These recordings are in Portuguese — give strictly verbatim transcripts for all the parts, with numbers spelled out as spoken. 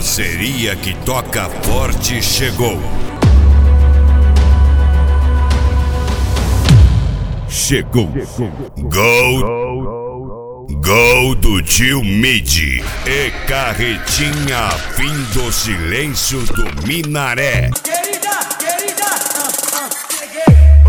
parceria que toca forte chegou. Chegou. Gol. Gol do tio Midi. E carretinha, fim do silêncio do Minaré. Querida, querida, uh, uh, cheguei.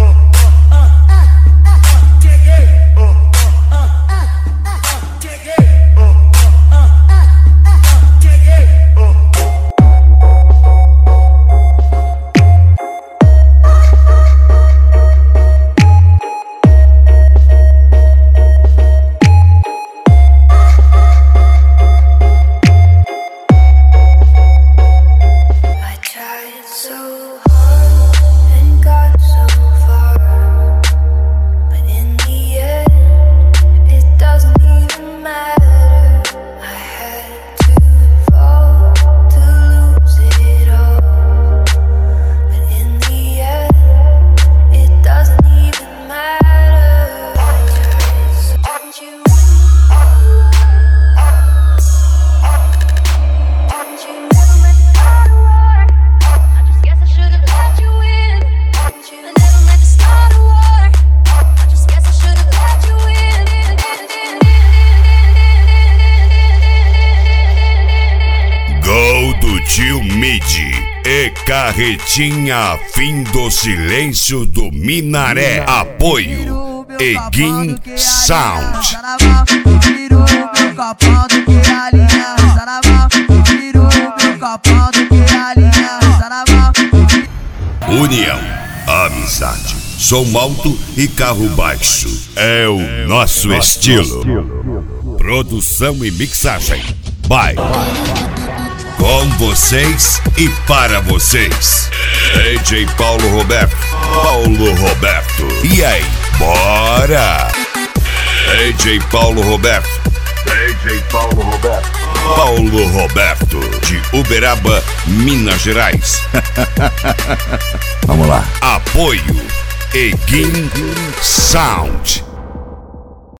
Tio Midi e carretinha, fim do silêncio do Minaré. Apoio Egin Sound. União, amizade, som alto e carro baixo é o nosso estilo. Produção e mixagem by com vocês e para vocês, D J Paulo Roberto, Paulo Roberto. E aí, bora? D J Paulo Roberto, D J Paulo Roberto, Paulo Roberto, de Uberaba, Minas Gerais. Vamos lá. Apoio Egin Sound.